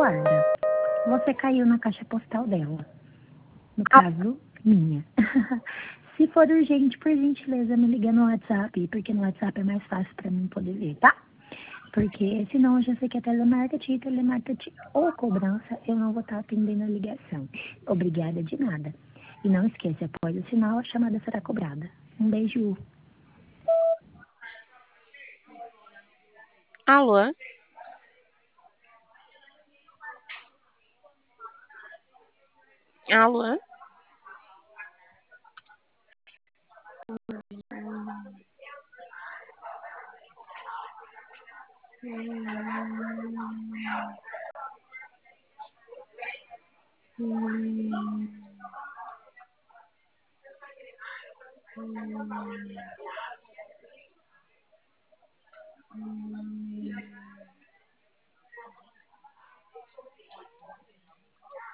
Eduarda, você caiu na caixa postal dela. No caso, minha. Se for urgente, por gentileza, me liga no WhatsApp, porque no WhatsApp é mais fácil pra mim poder ver, tá? Porque senão eu já sei que é telemarketing ou cobrança, eu não vou estar atendendo a ligação. Obrigada de nada. E não esqueça, após o sinal, a chamada será cobrada. Um beijo. Alô? Alô?